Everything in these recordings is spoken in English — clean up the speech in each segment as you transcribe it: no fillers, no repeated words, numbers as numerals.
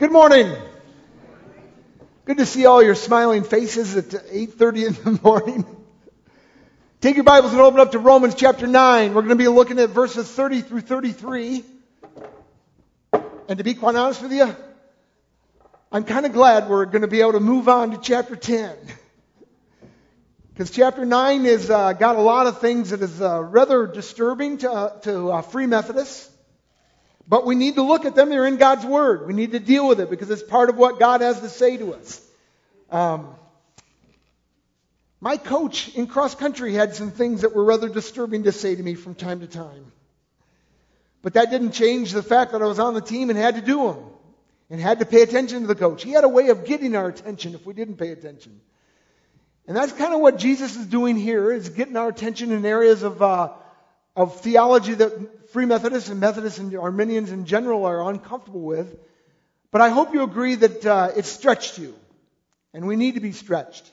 Good morning. Good to see all your smiling faces at 8:30 in the morning. Take your Bibles and open up to Romans chapter 9. We're going to be looking at verses 30 through 33. And to be quite honest with you, I'm kind of glad we're going to be able to move on to chapter 10. Because chapter 9 has got a lot of things that is rather disturbing to Free Methodists. But we need to look at them. They're in God's Word. We need to deal with it because it's part of what God has to say to us. My coach in cross country had some things that were rather disturbing to say to me from time to time. But that didn't change the fact that I was on the team and had to do them. And had to pay attention to the coach. He had a way of getting our attention if we didn't pay attention. And that's kind of what Jesus is doing here, is getting our attention in areas of theology that Free Methodists and Arminians in general are uncomfortable with. But I hope you agree that it stretched you. And we need to be stretched.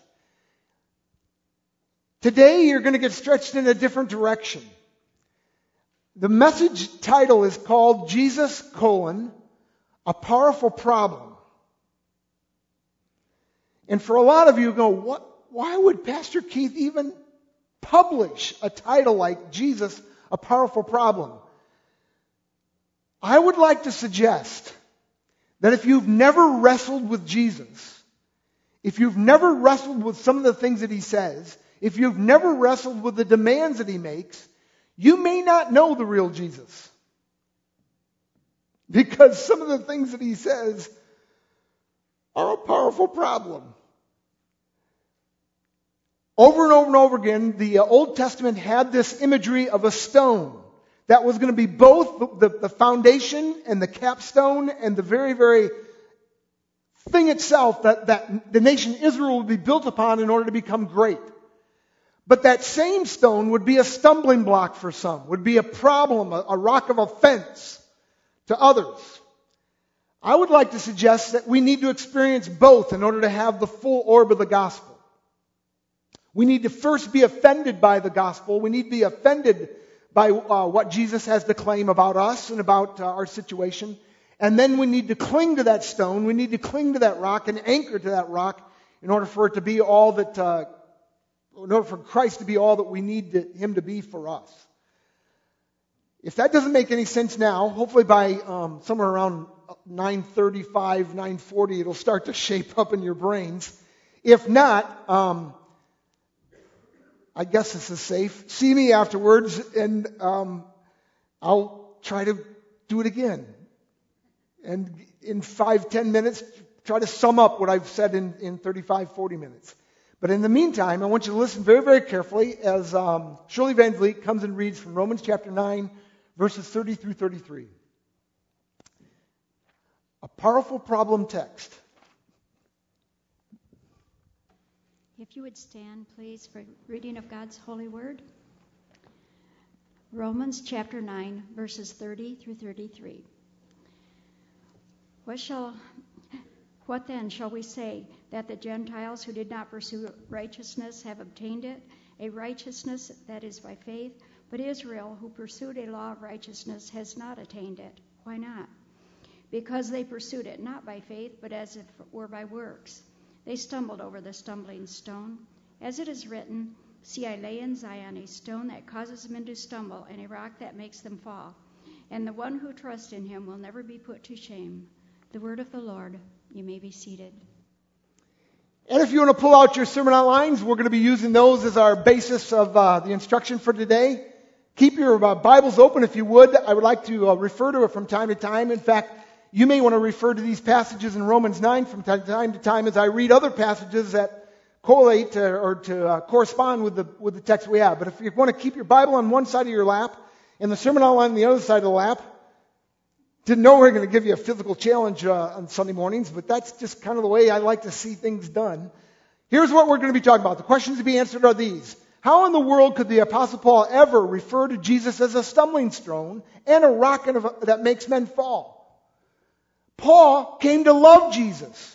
Today you're going to get stretched in a different direction. The message title is called Jesus, a Powerful Problem. And for a lot of you go, why would Pastor Keith even publish a title like Jesus, a Powerful Problem? I would like to suggest that if you've never wrestled with Jesus, if you've never wrestled with some of the things that He says, if you've never wrestled with the demands that He makes, you may not know the real Jesus. Because some of the things that He says are a powerful problem. Over and over and over again, the Old Testament had this imagery of a stone that was going to be both the foundation and the capstone and the very, very thing itself that the nation Israel would be built upon in order to become great. But that same stone would be a stumbling block for some, would be a problem, a rock of offense to others. I would like to suggest that we need to experience both in order to have the full orb of the gospel. We need to first be offended by the gospel. We need to be offended by what Jesus has to claim about us and about our situation. And then we need to cling to that stone. We need to cling to that rock and anchor to that rock in order for it to be all that, in order for Christ to be all that we need Him to be for us. If that doesn't make any sense now, hopefully by somewhere around 9:35, 9:40, it'll start to shape up in your brains. If not, I guess this is safe. See me afterwards, and I'll try to do it again. And in 5-10 minutes, try to sum up what I've said in 35-40 minutes. But in the meantime, I want you to listen very, very carefully as Shirley Van Vliet comes and reads from Romans chapter 9, verses 30 through 33. A powerful problem text. If you would stand, please, for reading of God's holy word. Romans chapter 9, verses 30 through 33. What then shall we say? That the Gentiles who did not pursue righteousness have obtained it, a righteousness that is by faith, but Israel, who pursued a law of righteousness, has not attained it. Why not? Because they pursued it not by faith, but as if it were by works. They stumbled over the stumbling stone. As it is written, see, I lay in Zion a stone that causes men to stumble, and a rock that makes them fall. And the one who trusts in Him will never be put to shame. The word of the Lord. You may be seated. And if you want to pull out your sermon outlines, we're going to be using those as our basis of the instruction for today. Keep your Bibles open if you would. I would like to refer to it from time to time. In fact, you may want to refer to these passages in Romans 9 from time to time as I read other passages that correlate or to correspond with the text we have. But if you want to keep your Bible on one side of your lap and the sermon outline on the other side of the lap, didn't know we were going to give you a physical challenge on Sunday mornings, but that's just kind of the way I like to see things done. Here's what we're going to be talking about. The questions to be answered are these. How in the world could the Apostle Paul ever refer to Jesus as a stumbling stone and a rock that makes men fall? Paul came to love Jesus,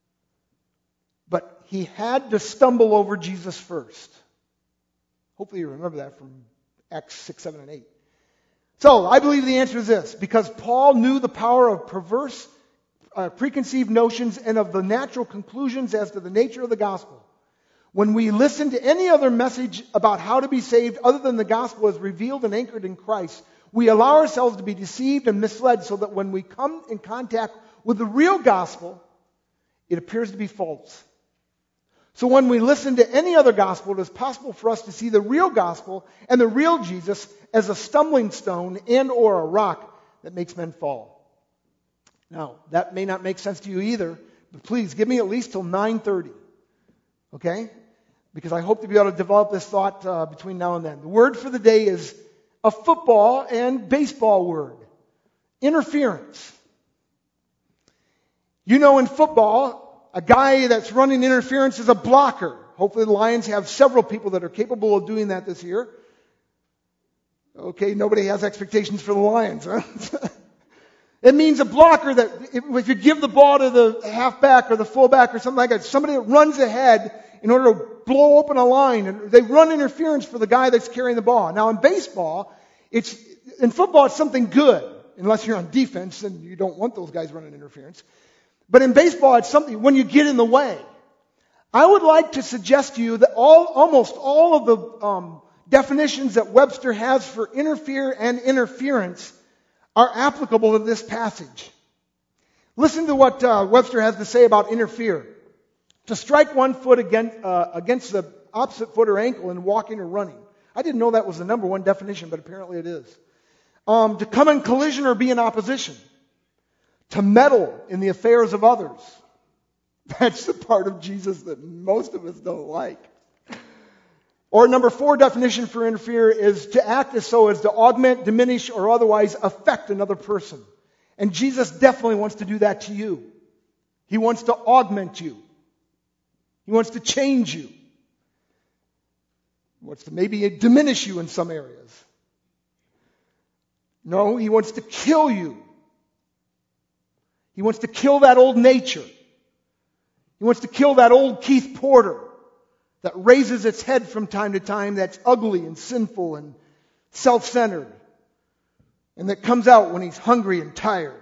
but he had to stumble over Jesus first. Hopefully you remember that from Acts 6, 7, and 8. So I believe the answer is this. Because Paul knew the power of perverse preconceived notions and of the natural conclusions as to the nature of the gospel. When we listen to any other message about how to be saved other than the gospel as revealed and anchored in Christ, we allow ourselves to be deceived and misled so that when we come in contact with the real gospel, it appears to be false. So when we listen to any other gospel, it is possible for us to see the real gospel and the real Jesus as a stumbling stone and or a rock that makes men fall. Now, that may not make sense to you either, but please give me at least till 9:30. Okay? Because I hope to be able to develop this thought between now and then. The word for the day is a football and baseball word. Interference. You know, in football, a guy that's running interference is a blocker. Hopefully the Lions have several people that are capable of doing that this year. Okay, nobody has expectations for the Lions, huh? It means a blocker that if you give the ball to the halfback or the fullback or something like that, somebody that runs ahead in order to blow open a line, and they run interference for the guy that's carrying the ball. Now in baseball, in football it's something good, unless you're on defense and you don't want those guys running interference. But in baseball it's something when you get in the way. I would like to suggest to you that almost all of the definitions that Webster has for interfere and interference are applicable to this passage. Listen to what Webster has to say about interfere. To strike one foot against the opposite foot or ankle in walking or running. I didn't know that was the number one definition, but apparently it is. To come in collision or be in opposition. To meddle in the affairs of others. That's the part of Jesus that most of us don't like. Or number 4 definition for interfere is to act as so as to augment, diminish, or otherwise affect another person. And Jesus definitely wants to do that to you. He wants to augment you. He wants to change you. He wants to maybe diminish you in some areas. No, he wants to kill you. He wants to kill that old nature. He wants to kill that old Keith Porter that raises its head from time to time, that's ugly and sinful and self-centered, and that comes out when he's hungry and tired.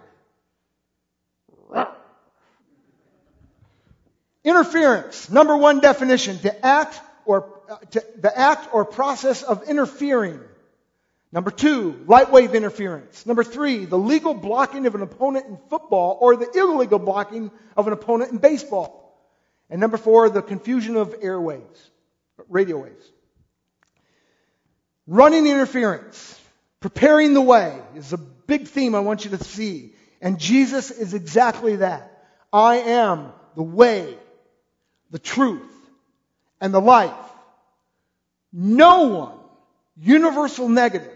Interference. Number 1 definition, the act or process of interfering. Number 2, light wave interference. Number 3, the legal blocking of an opponent in football or the illegal blocking of an opponent in baseball. And number 4, the confusion of airwaves, radio waves. Running interference, preparing the way is a big theme I want you to see. And Jesus is exactly that. I am the way, the truth, and the life. No one, universal negative,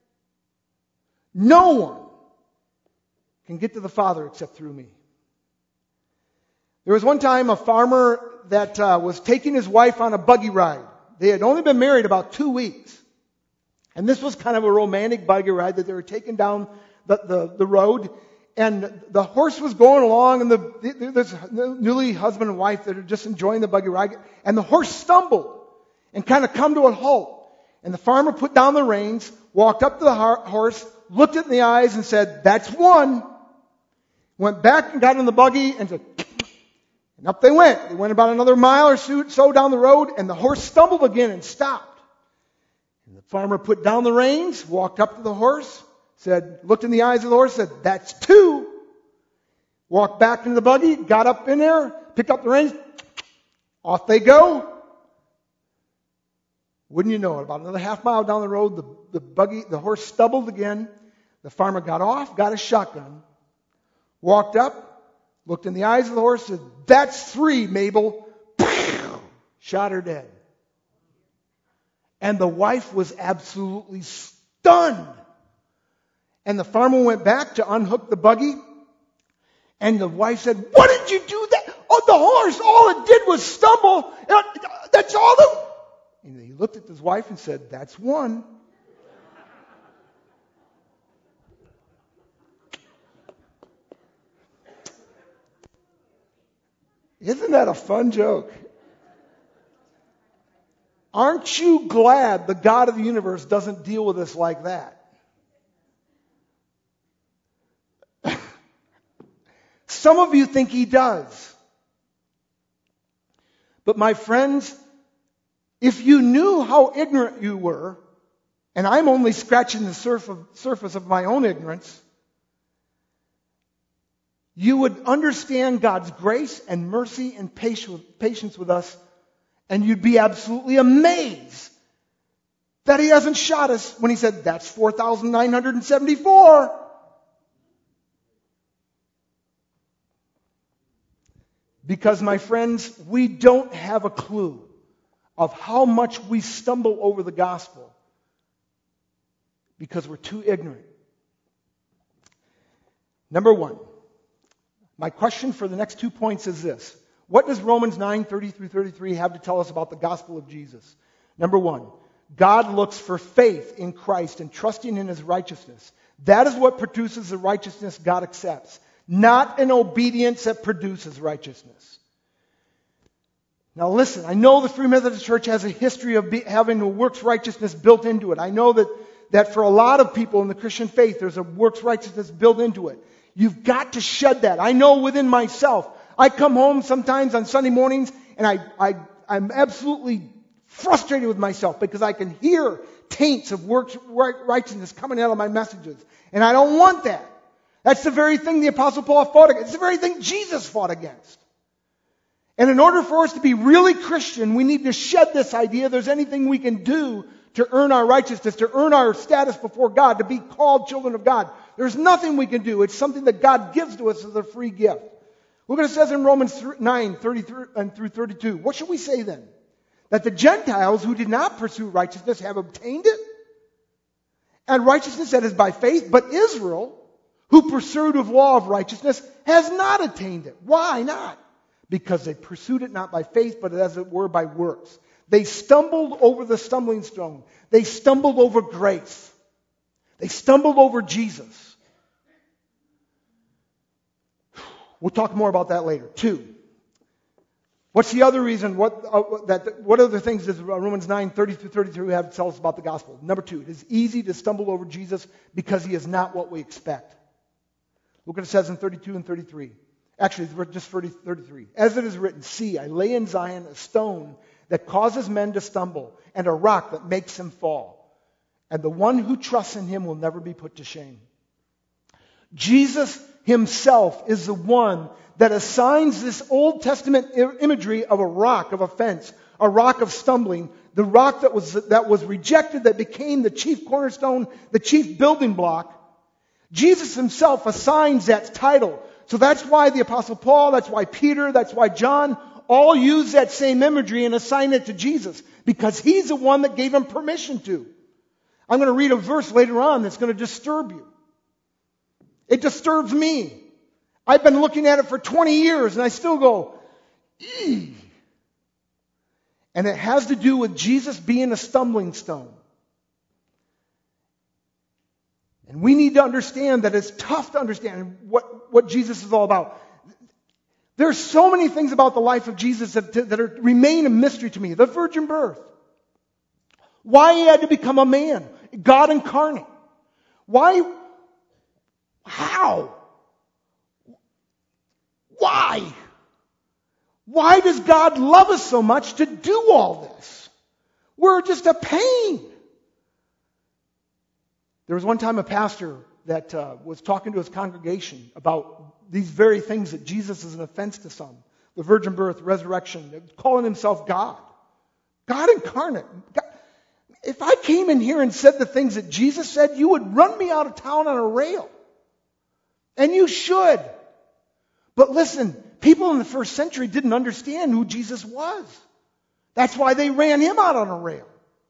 no one can get to the Father except through me. There was one time a farmer that was taking his wife on a buggy ride. They had only been married about 2 weeks. And this was kind of a romantic buggy ride that they were taking down the road. And the horse was going along, and this newly husband and wife that are just enjoying the buggy ride. And the horse stumbled and kind of come to a halt. And the farmer put down the reins, walked up to the horse, looked it in the eyes and said, "That's one." Went back and got in the buggy and said, and up they went. They went about another mile or so down the road, and the horse stumbled again and stopped. And the farmer put down the reins, walked up to the horse, looked in the eyes of the horse, said, "That's two." Walked back into the buggy, got up in there, picked up the reins, off they go. Wouldn't you know it, about another half mile down the road, the horse stumbled again. The farmer got off, got a shotgun, walked up, looked in the eyes of the horse, said, "That's three, Mabel." Shot her dead. And the wife was absolutely stunned. And the farmer went back to unhook the buggy. And the wife said, "What did you do that? Oh, the horse, all it did was stumble. That's all that." And he looked at his wife and said, "That's one." Isn't that a fun joke? Aren't you glad the God of the universe doesn't deal with us like that? Some of you think he does. But my friends, if you knew how ignorant you were, and I'm only scratching the surface of my own ignorance, you would understand God's grace and mercy and patience with us, and you'd be absolutely amazed that he hasn't shot us when he said, that's 4,974. Because, my friends, we don't have a clue of how much we stumble over the gospel because we're too ignorant. Number one, my question for the next 2 points is this. What does Romans 9:30-33 have to tell us about the gospel of Jesus? Number one, God looks for faith in Christ and trusting in his righteousness. That is what produces the righteousness God accepts, not an obedience that produces righteousness. Now listen, I know the Free Methodist Church has a history of having a works righteousness built into it. I know that for a lot of people in the Christian faith, there's a works righteousness built into it. You've got to shed that. I know within myself. I come home sometimes on Sunday mornings and I'm absolutely frustrated with myself because I can hear taints of works righteousness coming out of my messages. And I don't want that. That's the very thing the Apostle Paul fought against. It's the very thing Jesus fought against. And in order for us to be really Christian, we need to shed this idea there's anything we can do to earn our righteousness, to earn our status before God, to be called children of God. There's nothing we can do. It's something that God gives to us as a free gift. Look what it says in Romans 9:33-32. What should we say then? That the Gentiles who did not pursue righteousness have obtained it? And righteousness that is by faith, but Israel, who pursued of law of righteousness, has not attained it. Why not? Because they pursued it not by faith, but as it were by works. They stumbled over the stumbling stone. They stumbled over grace. They stumbled over Jesus. We'll talk more about that later. 2. What's the other reason? What other things does Romans 9:30-33 have to tell us about the gospel? Number 2, it is easy to stumble over Jesus because he is not what we expect. Look what it says in 32 and 33. Actually, just 33. As it is written, see, I lay in Zion a stone that causes men to stumble, and a rock that makes them fall. And the one who trusts in him will never be put to shame. Jesus himself is the one that assigns this Old Testament imagery of a rock, of offense, a rock of stumbling, the rock that was rejected, that became the chief cornerstone, the chief building block. Jesus himself assigns that title. So that's why the Apostle Paul, that's why Peter, that's why John all use that same imagery and assign it to Jesus, because he's the one that gave him permission to. I'm going to read a verse later on that's going to disturb you. It disturbs me. I've been looking at it for 20 years and I still go, eee. And it has to do with Jesus being a stumbling stone. And we need to understand that it's tough to understand what Jesus is all about. There's so many things about the life of Jesus that remain a mystery to me. The virgin birth. Why he had to become a man. God incarnate. Why? How? Why? Why does God love us so much to do all this? We're just a pain. There was one time a pastor that was talking to his congregation about these very things that Jesus is an offense to some. The virgin birth, resurrection, calling himself God. God incarnate. God. If I came in here and said the things that Jesus said, you would run me out of town on a rail. And you should. But listen, people in the first century didn't understand who Jesus was. That's why they ran him out on a rail.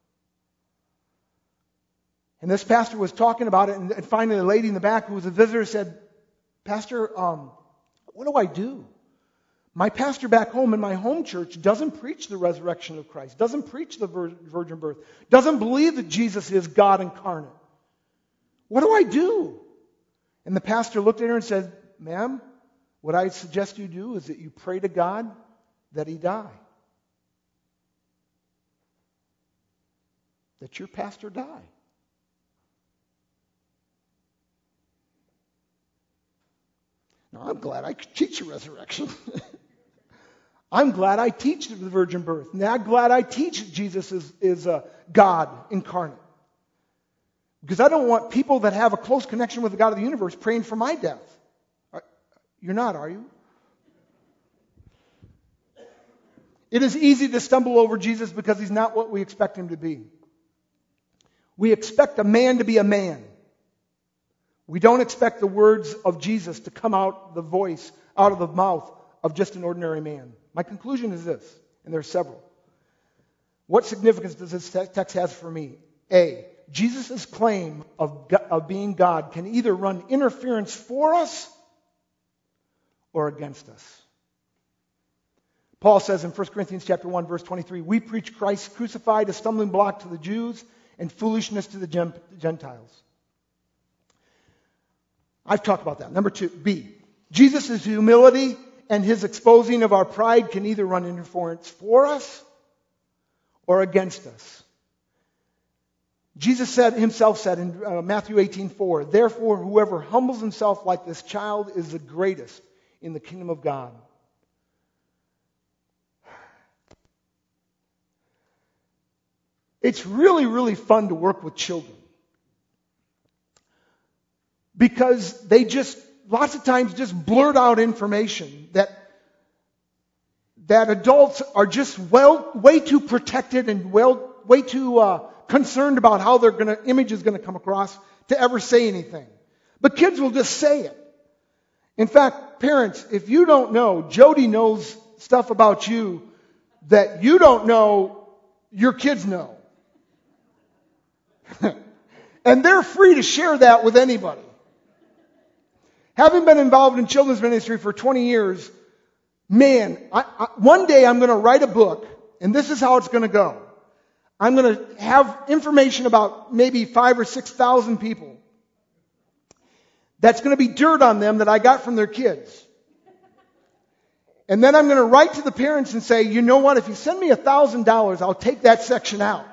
And this pastor was talking about it, and finally a lady in the back who was a visitor said, Pastor, what do I do? My pastor back home in my home church doesn't preach the resurrection of Christ, doesn't preach the virgin birth, doesn't believe that Jesus is God incarnate. What do I do? And the pastor looked at her and said, Ma'am, what I suggest you do is that you pray to God that he die. That your pastor die. No, I'm glad I could teach the resurrection. I'm glad I teach the virgin birth. And I'm glad I teach Jesus is God incarnate. Because I don't want people that have a close connection with the God of the universe praying for my death. You're not, are you? It is easy to stumble over Jesus because he's not what we expect him to be. We expect a man to be a man. We don't expect the words of Jesus to come out, the voice, out of the mouth of just an ordinary man. My conclusion is this, and there are several. What significance does this text have for me? A, Jesus' claim of being God can either run interference for us or against us. Paul says in 1 Corinthians chapter 1, verse 23, we preach Christ crucified, a stumbling block to the Jews and foolishness to the Gentiles. I've talked about that. Number 2, B, Jesus' humility and his exposing of our pride can either run interference for us or against us. Jesus himself said in Matthew 18:4, therefore whoever humbles himself like this child is the greatest in the kingdom of God. It's really, really fun to work with children. Because they just, lots of times, just blurt out information that adults are just way too protected and way too concerned about how their image is going to come across to ever say anything. But kids will just say it. In fact, parents, if you don't know, Jody knows stuff about you that you don't know your kids know. And they're free to share that with anybody. Having been involved in children's ministry for 20 years, man, one day I'm going to write a book, and this is how it's going to go. I'm going to have information about maybe 5,000 or 6,000 people. That's going to be dirt on them that I got from their kids. And then I'm going to write to the parents and say, you know what, if you send me $1,000, I'll take that section out.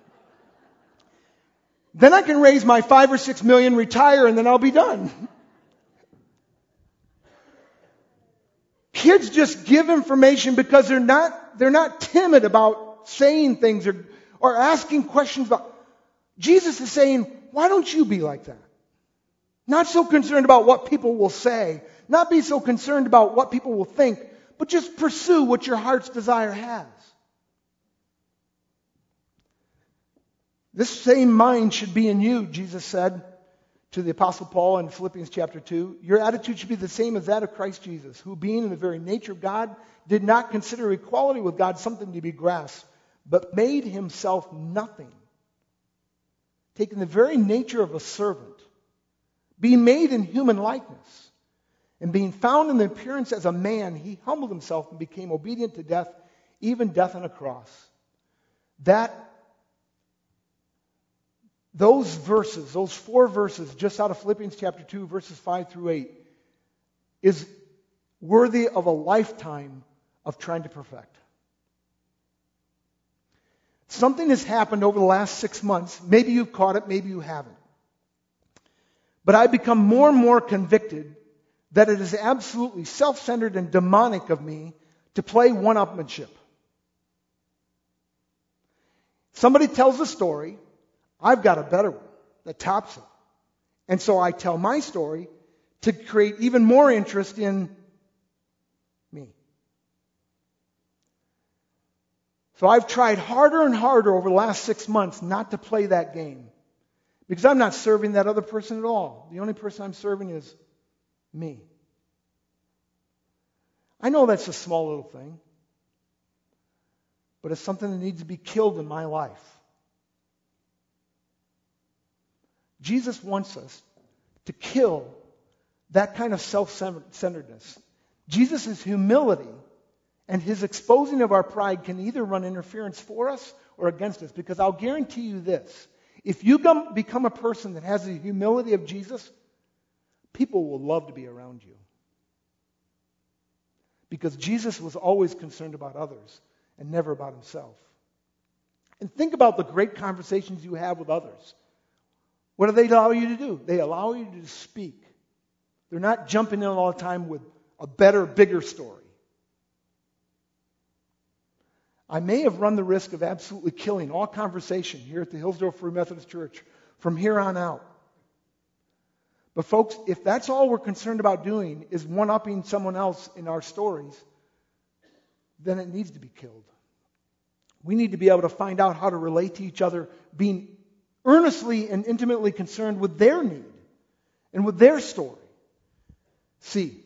Then I can raise my 5 or 6 million, retire, and then I'll be done. Kids just give information because they're not timid about saying things or asking questions about. Jesus is saying, why don't you be like that? Not so concerned about what people will say, not be so concerned about what people will think, but just pursue what your heart's desire has. This same mind should be in you, Jesus said to the Apostle Paul in Philippians chapter 2. Your attitude should be the same as that of Christ Jesus, who being in the very nature of God, did not consider equality with God something to be grasped, but made himself nothing, taking the very nature of a servant, being made in human likeness, and being found in the appearance as a man, he humbled himself and became obedient to death, even death on a cross. Those verses, those 4 verses just out of Philippians chapter 2, verses 5 through 8, is worthy of a lifetime of trying to perfect. Something has happened over the last 6 months. Maybe you've caught it, maybe you haven't. But I've become more and more convicted that it is absolutely self-centered and demonic of me to play one-upmanship. Somebody tells a story, I've got a better one that tops it. And so I tell my story to create even more interest in me. So I've tried harder and harder over the last 6 months not to play that game. Because I'm not serving that other person at all. The only person I'm serving is me. I know that's a small little thing. But it's something that needs to be killed in my life. Jesus wants us to kill that kind of self-centeredness. Jesus' humility and his exposing of our pride can either run interference for us or against us. Because I'll guarantee you this. If you become a person that has the humility of Jesus, people will love to be around you. Because Jesus was always concerned about others and never about himself. And think about the great conversations you have with others. What do they allow you to do? They allow you to speak They're not jumping in all the time with a better, bigger story. I may have run the risk of absolutely killing all conversation here at the Hillsdale Free Methodist Church from here on out. But folks, if that's all we're concerned about doing is one-upping someone else in our stories, then it needs to be killed. We need to be able to find out how to relate to each other, being earnestly and intimately concerned with their need and with their story. See.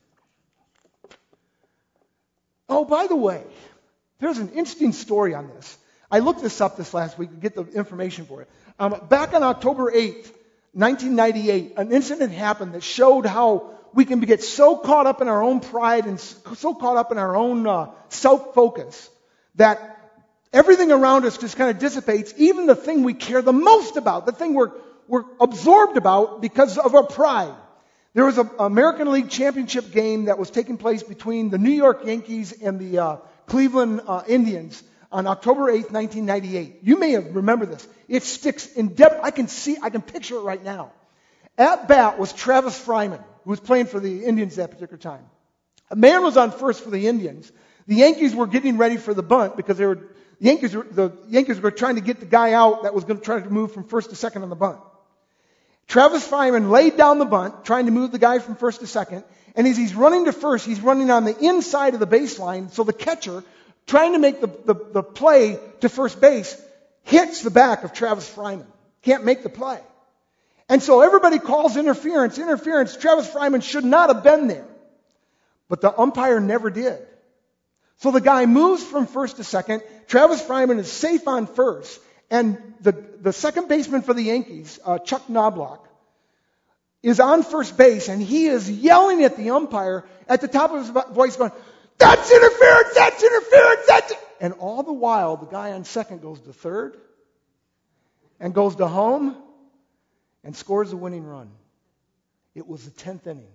Oh, by the way, there's an interesting story on this. I looked this up this last week to get the information for it. Back on October 8th, 1998, an incident happened that showed how we can get so caught up in our own pride and so caught up in our own self-focus that everything around us just kind of dissipates, even the thing we care the most about, the thing we're absorbed about because of our pride. There was an American League Championship game that was taking place between the New York Yankees and the Cleveland Indians on October 8th, 1998. You may have remembered this. It sticks in depth. I can picture it right now. At bat was Travis Fryman, who was playing for the Indians that particular time. A man was on first for the Indians. The Yankees were getting ready for the bunt because the Yankees were trying to get the guy out that was going to try to move from first to second on the bunt. Travis Fryman laid down the bunt, trying to move the guy from first to second, and as he's running to first, he's running on the inside of the baseline, so the catcher, trying to make the play to first base, hits the back of Travis Fryman. Can't make the play. And so everybody calls interference. Travis Fryman should not have been there. But the umpire never did. So the guy moves from first to second. Travis Fryman is safe on first. And the second baseman for the Yankees, Chuck Knobloch, is on first base, and he is yelling at the umpire at the top of his voice going, "That's interference! That's interference! That's it!" And all the while, the guy on second goes to third and goes to home and scores a winning run. It was the 10th inning.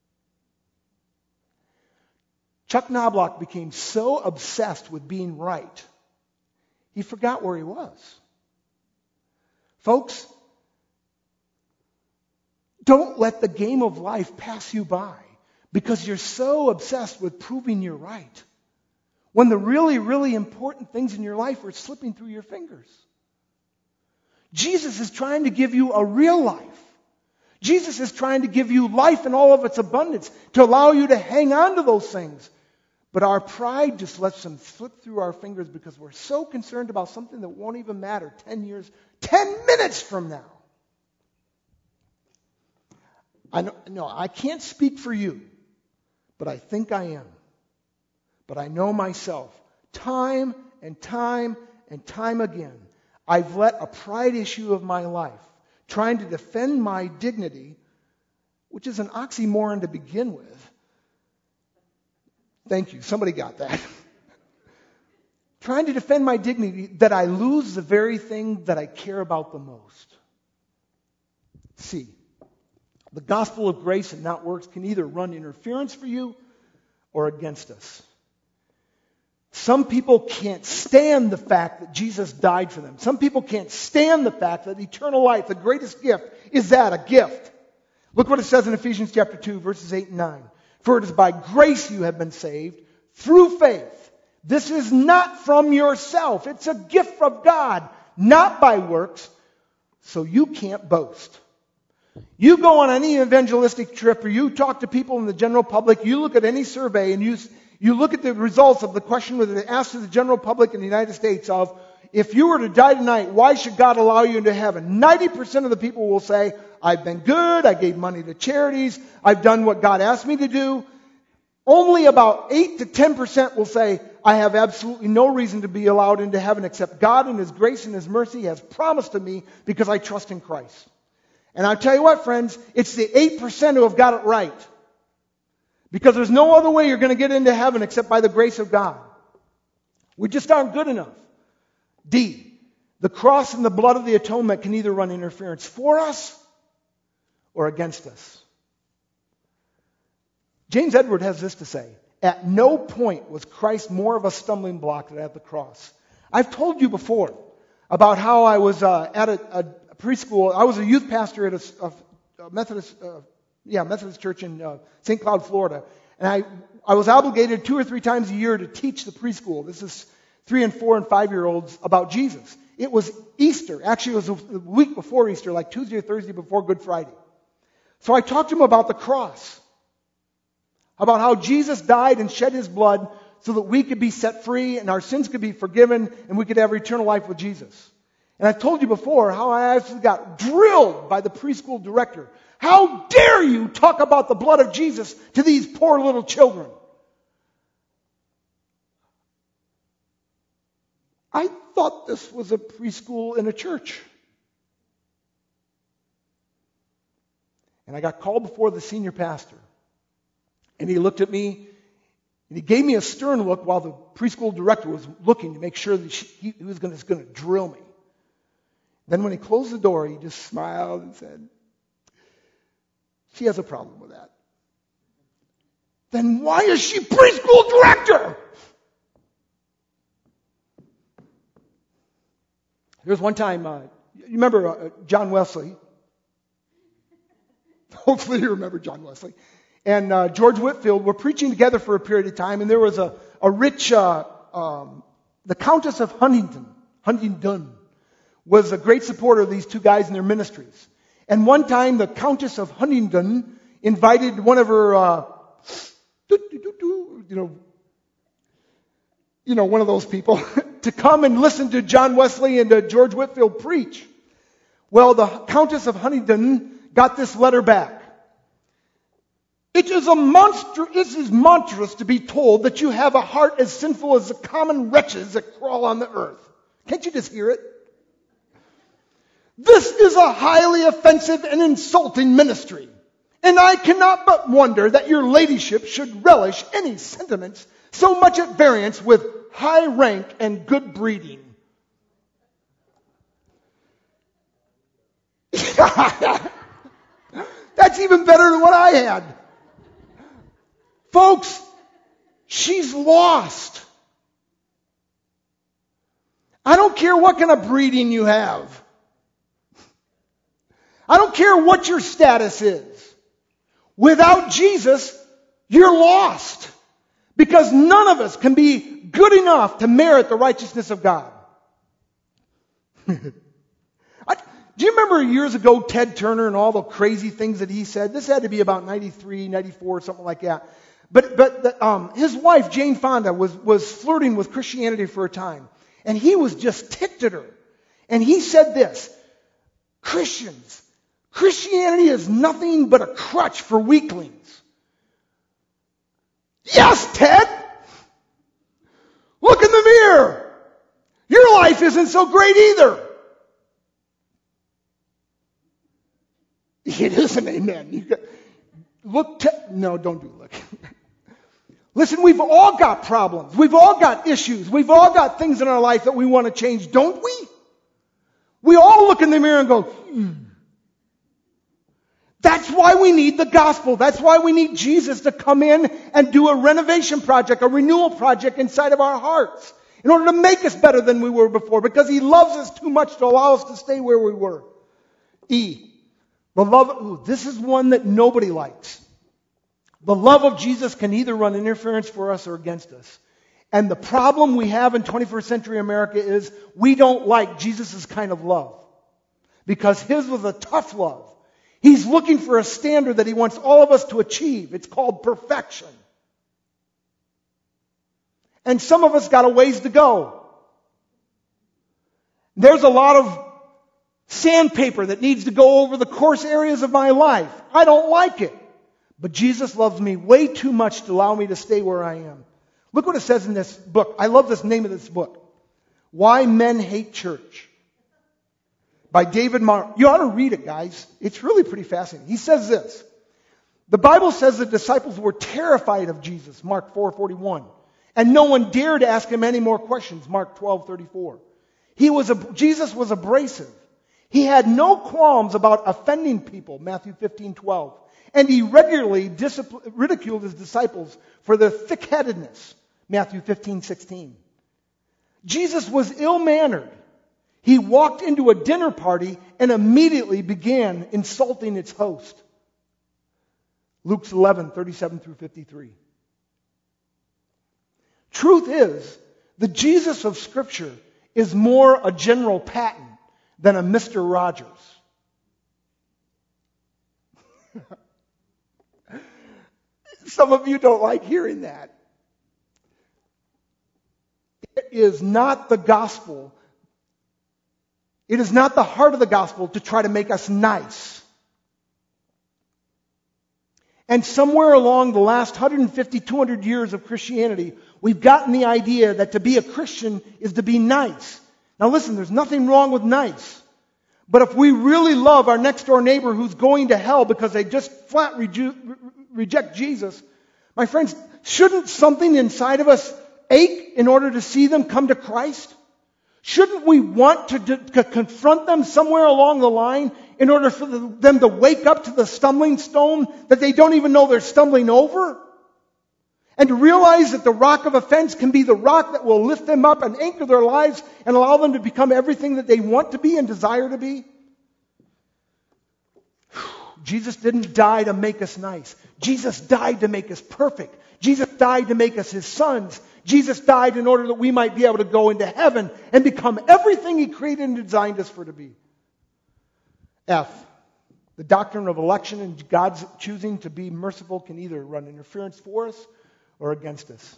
Chuck Knobloch became so obsessed with being right, he forgot where he was. Folks, don't let the game of life pass you by because you're so obsessed with proving you're right, when the really, really important things in your life are slipping through your fingers. Jesus is trying to give you a real life. Jesus is trying to give you life in all of its abundance, to allow you to hang on to those things. But our pride just lets them slip through our fingers because we're so concerned about something that won't even matter 10 minutes from now. I can't speak for you, but I think I am. But I know myself. Time and time and time again, I've let a pride issue of my life, trying to defend my dignity, which is an oxymoron to begin with. Thank you. Somebody got that. Trying to defend my dignity, that I lose the very thing that I care about the most. See, the gospel of grace and not works can either run interference for you or against us. Some people can't stand the fact that Jesus died for them. Some people can't stand the fact that eternal life, the greatest gift, is that, a gift. Look what it says in Ephesians chapter 2, verses 8 and 9. For it is by grace you have been saved, through faith. This is not from yourself. It's a gift of God, not by works, so you can't boast. You go on any evangelistic trip, or you talk to people in the general public, you look at any survey, and you look at the results of the question that they asked to the general public in the United States of, if you were to die tonight, why should God allow you into heaven? 90% of the people will say, I've been good, I gave money to charities, I've done what God asked me to do. Only about 8 to 10% will say, I have absolutely no reason to be allowed into heaven except God in His grace and His mercy has promised to me because I trust in Christ. And I'll tell you what, friends, it's the 8% who have got it right. Because there's no other way you're going to get into heaven except by the grace of God. We just aren't good enough. D, the cross and the blood of the atonement can either run interference for us or against us. James Edward has this to say: at no point was Christ more of a stumbling block than at the cross. I've told you before about how I was at a preschool. I was a youth pastor at a Methodist Methodist Church in St. Cloud, Florida. And I was obligated 2 or 3 times a year to teach the preschool. This is 3 and 4 and 5-year-olds about Jesus. It was Easter. Actually, it was a week before Easter, like Tuesday or Thursday before Good Friday. So I talked to them about the cross, about how Jesus died and shed his blood so that we could be set free and our sins could be forgiven and we could have eternal life with Jesus. And I've told you before how I actually got drilled by the preschool director. How dare you talk about the blood of Jesus to these poor little children? I thought this was a preschool in a church. And I got called before the senior pastor. And he looked at me, and he gave me a stern look while the preschool director was looking to make sure that he was going to drill me. Then when he closed the door, he just smiled and said, "She has a problem with that." Then why is she preschool director? There was one time, you remember John Wesley? Hopefully you remember John Wesley. And George Whitefield were preaching together for a period of time, and there was a rich, the Countess of Huntingdon was a great supporter of these two guys in their ministries. And one time the Countess of Huntingdon invited one of her, one of those people to come and listen to John Wesley and to George Whitefield preach. Well, the Countess of Huntingdon got this letter back. It is monstrous to be told that you have a heart as sinful as the common wretches that crawl on the earth. Can't you just hear it? This is a highly offensive and insulting ministry, and I cannot but wonder that your ladyship should relish any sentiments so much at variance with high rank and good breeding. That's even better than what I had. Folks, she's lost. I don't care what kind of breeding you have. I don't care what your status is. Without Jesus, you're lost. Because none of us can be good enough to merit the righteousness of God. Do you remember years ago Ted Turner and all the crazy things that he said? This had to be about 93, 94, something like that. But his wife, Jane Fonda, was flirting with Christianity for a time. And he was just ticked at her. And he said this: Christianity is nothing but a crutch for weaklings. Yes, Ted! Look in the mirror! Your life isn't so great either. It isn't, amen. No, don't do look. Listen, we've all got problems. We've all got issues. We've all got things in our life that we want to change, don't we? We all look in the mirror and go, That's why we need the gospel. That's why we need Jesus to come in and do a renovation project, a renewal project inside of our hearts in order to make us better than we were before, because he loves us too much to allow us to stay where we were. This is one that nobody likes. The love of Jesus can either run interference for us or against us. And the problem we have in 21st century America is we don't like Jesus' kind of love. Because his was a tough love. He's looking for a standard that he wants all of us to achieve. It's called perfection. And some of us got a ways to go. There's a lot of sandpaper that needs to go over the coarse areas of my life. I don't like it. But Jesus loves me way too much to allow me to stay where I am. Look what it says in this book. I love this name of this book. Why Men Hate Church. By David Marr. You ought to read it, guys. It's really pretty fascinating. He says this. The Bible says the disciples were terrified of Jesus, Mark 4:41. And no one dared ask him any more questions, Mark 12:34. Jesus was abrasive. He had no qualms about offending people, Matthew 15:12. And he regularly ridiculed his disciples for their thick-headedness, Matthew 15:16. Jesus was ill-mannered. He walked into a dinner party and immediately began insulting its host. Luke 11:37 through 53. Truth is, the Jesus of Scripture is more a General Patton than a Mr. Rogers. Some of you don't like hearing that. It is not the gospel. It is not the heart of the gospel to try to make us nice. And somewhere along the last 150, 200 years of Christianity, we've gotten the idea that to be a Christian is to be nice. Now listen, there's nothing wrong with nice. But if we really love our next door neighbor who's going to hell because they just flat reject Jesus, my friends, shouldn't something inside of us ache in order to see them come to Christ? Shouldn't we want to confront them somewhere along the line in order for them to wake up to the stumbling stone that they don't even know they're stumbling over? And to realize that the rock of offense can be the rock that will lift them up and anchor their lives and allow them to become everything that they want to be and desire to be? Jesus didn't die to make us nice. Jesus died to make us perfect. Jesus died to make us His sons. Jesus died in order that we might be able to go into heaven and become everything He created and designed us for to be. F. The doctrine of election and God's choosing to be merciful can either run interference for us or against us.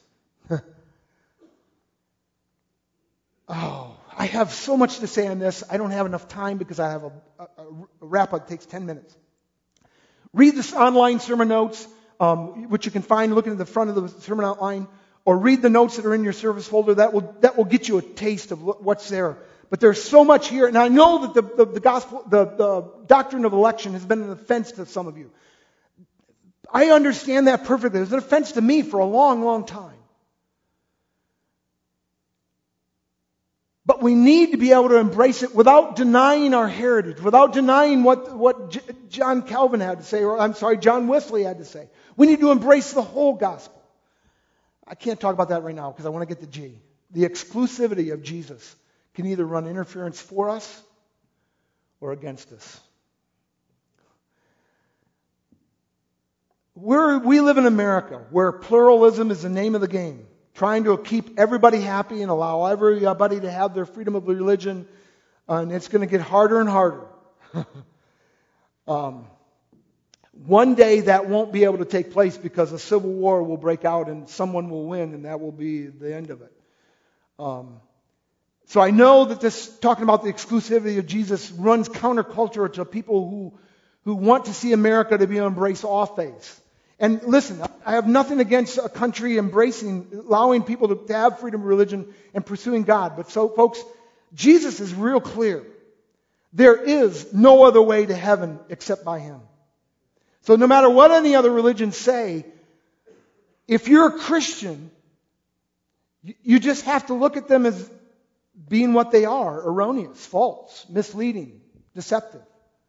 Oh, I have so much to say on this. I don't have enough time because I have a wrap-up that takes 10 minutes. Read this online sermon notes, which you can find looking at the front of the sermon outline, or read the notes that are in your service folder. That will get you a taste of what's there. But there's so much here, and I know that the gospel, the doctrine of election has been an offense to some of you. I understand that perfectly. It was an offense to me for a long, long time. But we need to be able to embrace it without denying our heritage, without denying what John Calvin had to say, or John Wesley had to say. We need to embrace the whole gospel. I can't talk about that right now because I want to get to G. The exclusivity of Jesus can either run interference for us or against us. We live in America where pluralism is the name of the game. Trying to keep everybody happy and allow everybody to have their freedom of religion. And it's going to get harder and harder. One day that won't be able to take place because a civil war will break out and someone will win, and that will be the end of it. So I know that this, talking about the exclusivity of Jesus, runs counterculture to people who want to see America to be embrace all faiths. And listen, I have nothing against a country allowing people to have freedom of religion and pursuing God. But so, folks, Jesus is real clear. There is no other way to heaven except by Him. So no matter what any other religions say, if you're a Christian, you just have to look at them as being what they are: erroneous, false, misleading, deceptive.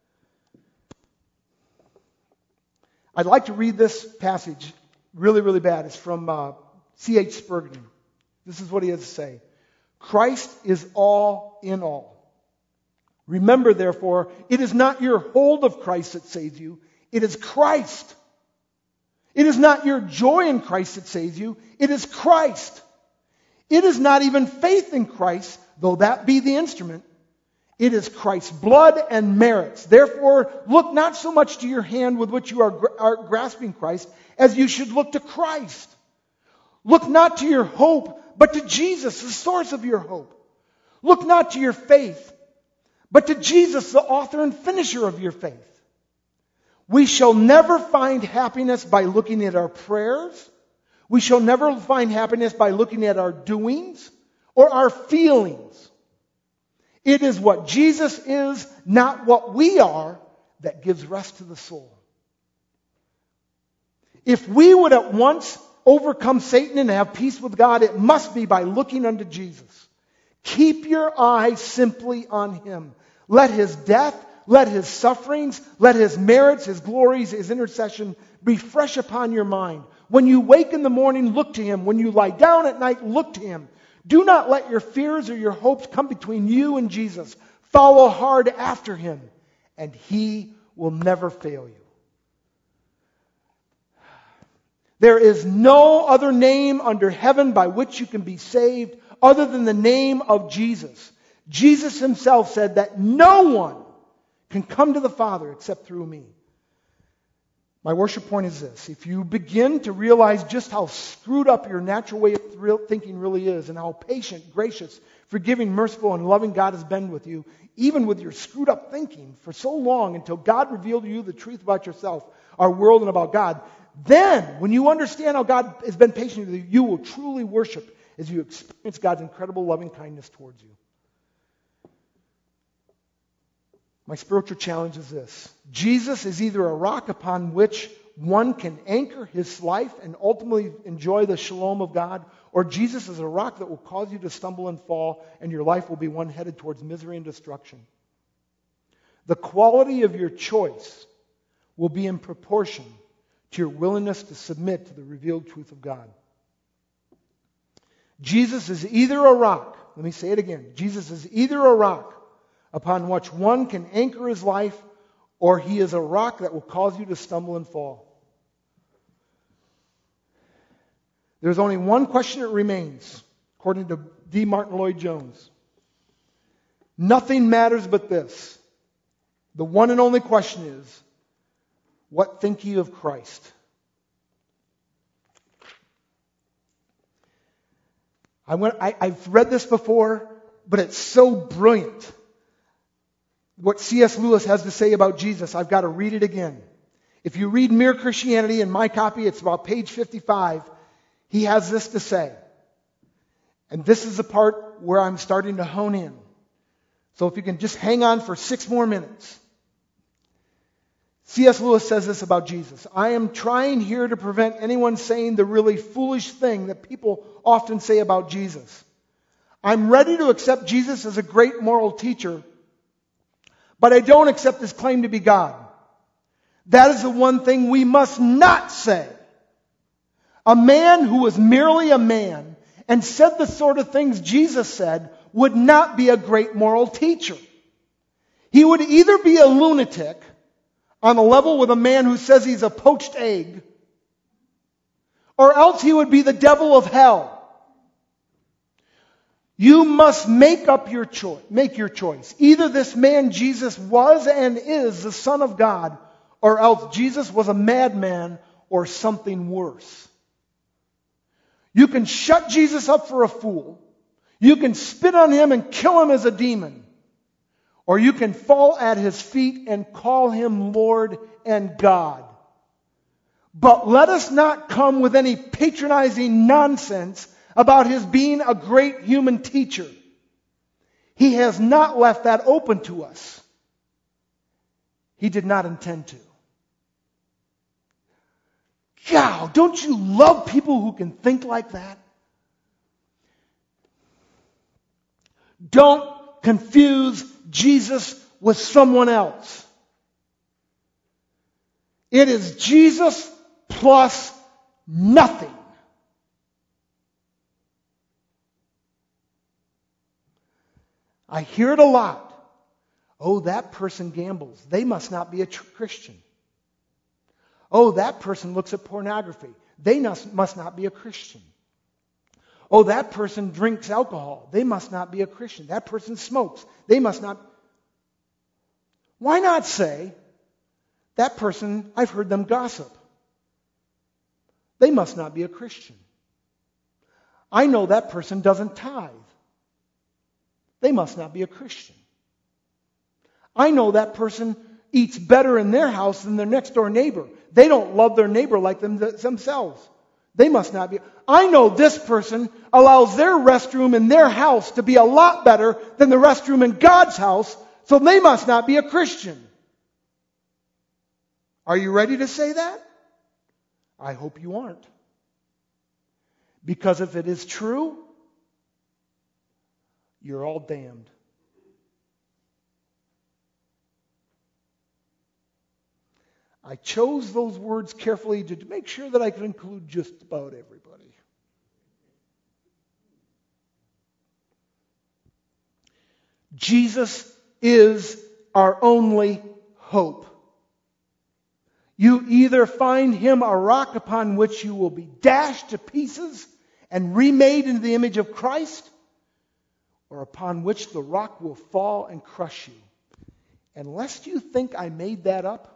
I'd like to read this passage really, really bad. It's from C.H. Spurgeon. This is what he has to say. Christ is all in all. Remember, therefore, it is not your hold of Christ that saves you. It is Christ. It is not your joy in Christ that saves you. It is Christ. It is not even faith in Christ, though that be the instrument. It is Christ's blood and merits. Therefore, look not so much to your hand with which you are grasping Christ, as you should look to Christ. Look not to your hope, but to Jesus, the source of your hope. Look not to your faith, but to Jesus, the author and finisher of your faith. We shall never find happiness by looking at our prayers. We shall never find happiness by looking at our doings or our feelings. It is what Jesus is, not what we are, that gives rest to the soul. If we would at once overcome Satan and have peace with God, it must be by looking unto Jesus. Keep your eyes simply on Him. Let His death, let His sufferings, let His merits, His glories, His intercession be fresh upon your mind. When you wake in the morning, look to Him. When you lie down at night, look to Him. Do not let your fears or your hopes come between you and Jesus. Follow hard after Him, and He will never fail you. There is no other name under heaven by which you can be saved other than the name of Jesus. Jesus himself said that no one can come to the Father except through me. My worship point is this. If you begin to realize just how screwed up your natural way of thinking really is, and how patient, gracious, forgiving, merciful, and loving God has been with you, even with your screwed up thinking for so long until God revealed to you the truth about yourself, our world, and about God, then when you understand how God has been patient with you, you will truly worship as you experience God's incredible loving kindness towards you. My spiritual challenge is this. Jesus is either a rock upon which one can anchor his life and ultimately enjoy the shalom of God, or Jesus is a rock that will cause you to stumble and fall, and your life will be one headed towards misery and destruction. The quality of your choice will be in proportion to your willingness to submit to the revealed truth of God. Jesus is either a rock, let me say it again, Jesus is either a rock upon which one can anchor his life, or he is a rock that will cause you to stumble and fall. There's only one question that remains, according to D. Martin Lloyd-Jones. Nothing matters but this. The one and only question is, what think ye of Christ? I've read this before, but it's so brilliant. What C.S. Lewis has to say about Jesus, I've got to read it again. If you read Mere Christianity, in my copy, it's about page 55, he has this to say. And this is the part where I'm starting to hone in. So if you can just hang on for 6 more minutes. C.S. Lewis says this about Jesus. I am trying here to prevent anyone saying the really foolish thing that people often say about Jesus. I'm ready to accept Jesus as a great moral teacher, but I don't accept his claim to be God. That is the one thing we must not say. A man who was merely a man and said the sort of things Jesus said would not be a great moral teacher. He would either be a lunatic on a level with a man who says he's a poached egg, or else he would be the devil of hell. You must make your choice. Either this man Jesus was and is the Son of God, or else Jesus was a madman or something worse. You can shut Jesus up for a fool. You can spit on him and kill him as a demon. Or you can fall at his feet and call him Lord and God. But let us not come with any patronizing nonsense about his being a great human teacher. He has not left that open to us. He did not intend to. God, don't you love people who can think like that? Don't confuse Jesus with someone else. It is Jesus plus nothing. I hear it a lot. Oh, that person gambles. They must not be a Christian. Oh, that person looks at pornography. They must not be a Christian. Oh, that person drinks alcohol. They must not be a Christian. That person smokes. They must not. Why not say, that person, I've heard them gossip. They must not be a Christian. I know that person doesn't tithe. They must not be a Christian. I know that person eats better in their house than their next door neighbor. They don't love their neighbor like themselves. They must not be. I know this person allows their restroom in their house to be a lot better than the restroom in God's house, so they must not be a Christian. Are you ready to say that? I hope you aren't. Because if it is true, you're all damned. I chose those words carefully to make sure that I could include just about everybody. Jesus is our only hope. You either find him a rock upon which you will be dashed to pieces and remade into the image of Christ, or upon which the rock will fall and crush you. And lest you think I made that up,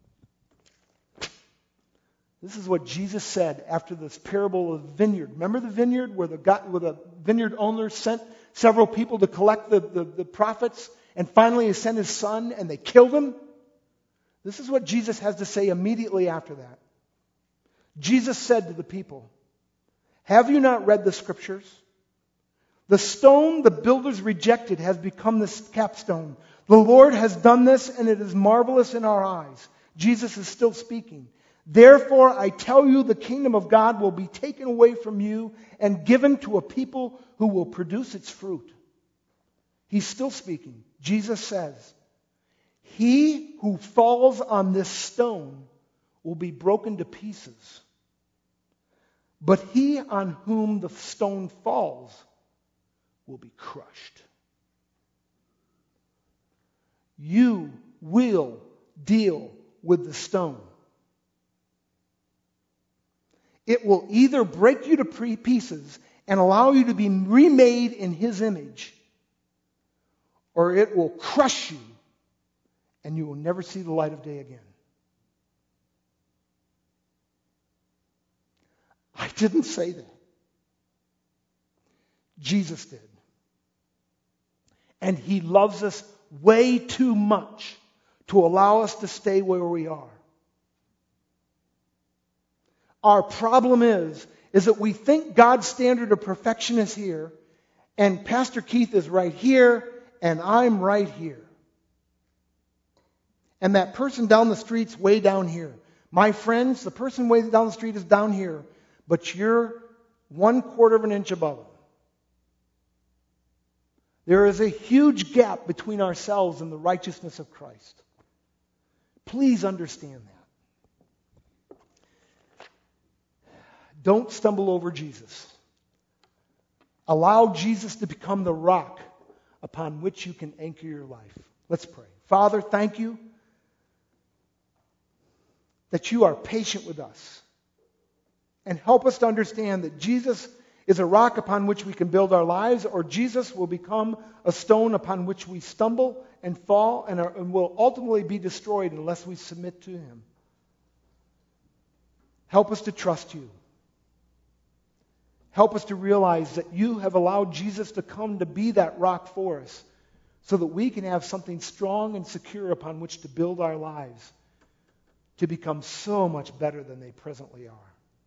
this is what Jesus said after this parable of the vineyard. Remember the vineyard where the vineyard owner sent several people to collect the profits, and finally he sent his son and they killed him? This is what Jesus has to say immediately after that. Jesus said to the people, "Have you not read the Scriptures? The stone the builders rejected has become the capstone. The Lord has done this, and it is marvelous in our eyes." Jesus is still speaking. "Therefore, I tell you, the kingdom of God will be taken away from you and given to a people who will produce its fruit." He's still speaking. Jesus says, "He who falls on this stone will be broken to pieces. But he on whom the stone falls will be crushed." You will deal with the stone. It will either break you to pieces and allow you to be remade in his image, or it will crush you and you will never see the light of day again. I didn't say that. Jesus did. And he loves us way too much to allow us to stay where we are. Our problem is that we think God's standard of perfection is here, and Pastor Keith is right here, and I'm right here. And that person down the street's way down here. My friends, the person way down the street is down here, but you're 1/4 of an inch above them. There is a huge gap between ourselves and the righteousness of Christ. Please understand that. Don't stumble over Jesus. Allow Jesus to become the rock upon which you can anchor your life. Let's pray. Father, thank you that you are patient with us. And help us to understand that Jesus is a rock upon which we can build our lives, or Jesus will become a stone upon which we stumble and fall and will ultimately be destroyed unless we submit to him. Help us to trust you. Help us to realize that you have allowed Jesus to come to be that rock for us so that we can have something strong and secure upon which to build our lives to become so much better than they presently are.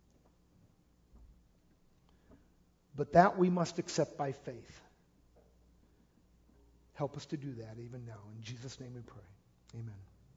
But that we must accept by faith. Help us to do that even now. In Jesus' name we pray. Amen.